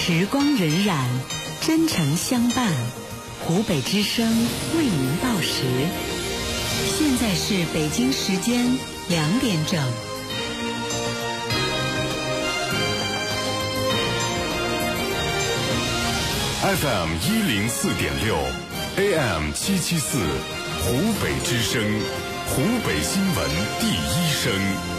时光荏苒，真诚相伴。湖北之声为您报时，现在是北京时间2点整。 FM 104.6 AM 774，湖北之声，湖北新闻第一声。